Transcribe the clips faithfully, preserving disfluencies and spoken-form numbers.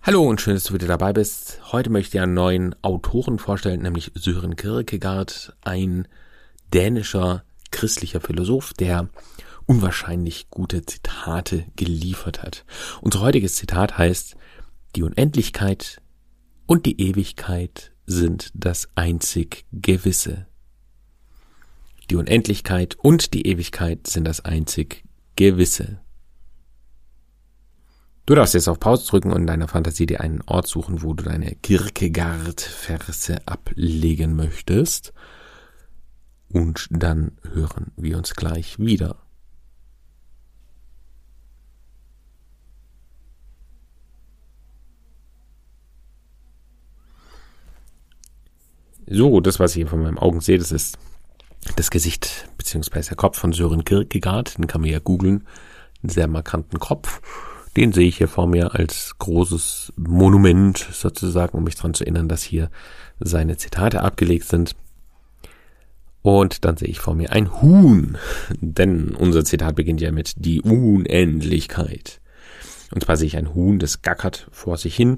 Hallo und schön, dass du wieder dabei bist. Heute möchte ich dir einen neuen Autoren vorstellen, nämlich Søren Kierkegaard, ein dänischer christlicher Philosoph, der unwahrscheinlich gute Zitate geliefert hat. Unser heutiges Zitat heißt: Die Unendlichkeit und die Ewigkeit sind das einzig Gewisse. Die Unendlichkeit und die Ewigkeit sind das einzig Gewisse. Du darfst jetzt auf Pause drücken und in deiner Fantasie dir einen Ort suchen, wo du deine Kierkegaard-Verse ablegen möchtest. Und dann hören wir uns gleich wieder. So, das, was ich hier von meinen Augen sehe, das ist das Gesicht bzw. der Kopf von Søren Kierkegaard. Den kann man ja googeln. Einen sehr markanten Kopf. Den sehe ich hier vor mir als großes Monument sozusagen, um mich daran zu erinnern, dass hier seine Zitate abgelegt sind. Und dann sehe ich vor mir ein Huhn, denn unser Zitat beginnt ja mit die Unendlichkeit. Und zwar sehe ich ein Huhn, das gackert vor sich hin.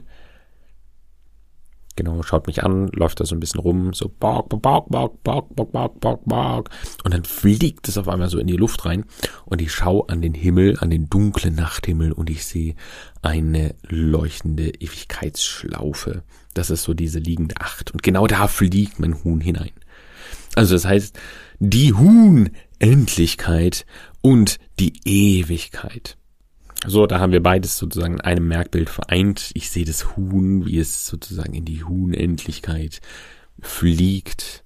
Genau, schaut mich an, läuft da so ein bisschen rum, so bark, bark, bark, bark, bark, bark, bark, bark. Und dann fliegt es auf einmal so in die Luft rein und ich schaue an den Himmel, an den dunklen Nachthimmel und ich sehe eine leuchtende Ewigkeitsschlaufe. Das ist so diese liegende Acht. Und genau da fliegt mein Huhn hinein. Also das heißt, die Unendlichkeit und die Ewigkeit. So, da haben wir beides sozusagen in einem Merkbild vereint. Ich sehe das Huhn, wie es sozusagen in die Unendlichkeit fliegt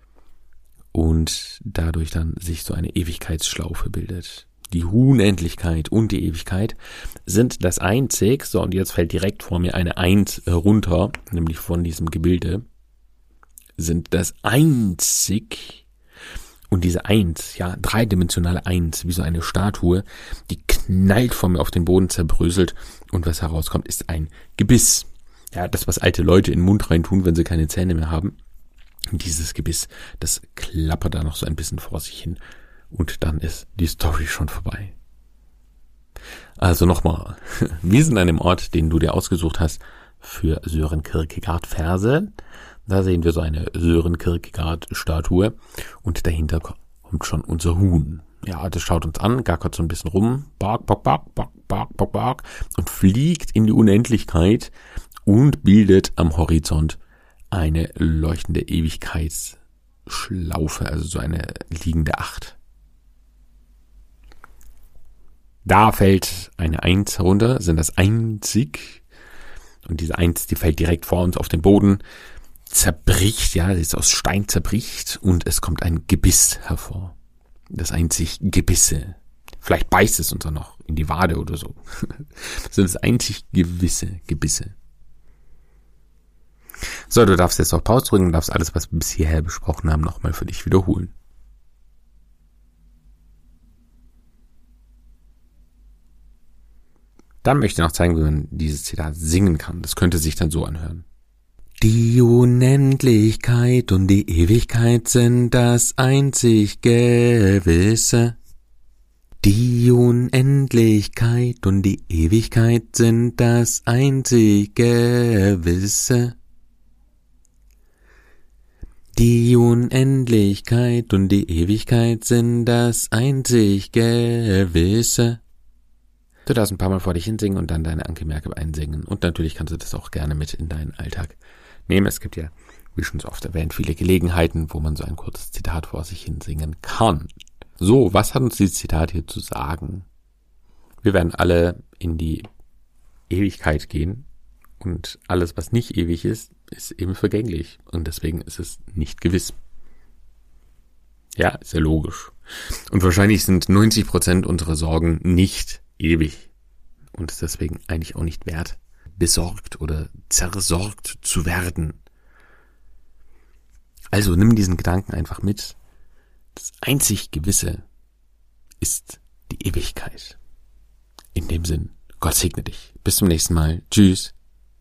und dadurch dann sich so eine Ewigkeitsschlaufe bildet. Die Unendlichkeit und die Ewigkeit sind das einzig, so und jetzt fällt direkt vor mir eine Eins runter, nämlich von diesem Gebilde, sind das einzig. Und diese Eins, ja, dreidimensionale Eins, wie so eine Statue, die knallt vor mir auf den Boden, zerbröselt und was herauskommt, ist ein Gebiss. Ja, das, was alte Leute in den Mund reintun, wenn sie keine Zähne mehr haben. Und dieses Gebiss, das klappert da noch so ein bisschen vor sich hin und dann ist die Story schon vorbei. Also nochmal, wir sind an dem Ort, den du dir ausgesucht hast für Søren Kierkegaard Verse. Da sehen wir so eine Søren Kierkegaard-Statue und dahinter kommt schon unser Huhn. Ja, das schaut uns an, gackert so ein bisschen rum, bark, bark, bark, bark, bark, bark, bark und fliegt in die Unendlichkeit und bildet am Horizont eine leuchtende Ewigkeitsschlaufe, also so eine liegende Acht. Da fällt eine Eins herunter, sind das einzig und diese Eins, die fällt direkt vor uns auf den Boden, zerbricht, ja, das ist aus Stein zerbricht und es kommt ein Gebiss hervor. Das einzig Gebisse. Vielleicht beißt es uns dann noch in die Wade oder so. Das sind das einzig gewisse Gebisse. So, du darfst jetzt auf Pause drücken und darfst alles, was wir bis hierher besprochen haben, nochmal für dich wiederholen. Dann möchte ich noch zeigen, wie man dieses Zitat singen kann. Das könnte sich dann so anhören. Die Unendlichkeit und die Ewigkeit sind das einzig Gewisse. Die Unendlichkeit und die Ewigkeit sind das einzig Gewisse. Die Unendlichkeit und die Ewigkeit sind das einzig Gewisse. Du darfst ein paar Mal vor dich hinsingen und dann deine Anke-Merke einsingen. Und natürlich kannst du das auch gerne mit in deinen Alltag nehmen. Es gibt ja, wie schon so oft erwähnt, viele Gelegenheiten, wo man so ein kurzes Zitat vor sich hinsingen kann. So, was hat uns dieses Zitat hier zu sagen? Wir werden alle in die Ewigkeit gehen und alles, was nicht ewig ist, ist eben vergänglich und deswegen ist es nicht gewiss. Ja, ist ja logisch. Und wahrscheinlich sind neunzig Prozent unserer Sorgen nicht ewig und ist deswegen eigentlich auch nicht wert, besorgt oder zersorgt zu werden. Also nimm diesen Gedanken einfach mit. Das einzig Gewisse ist die Ewigkeit. In dem Sinn, Gott segne dich. Bis zum nächsten Mal. Tschüss.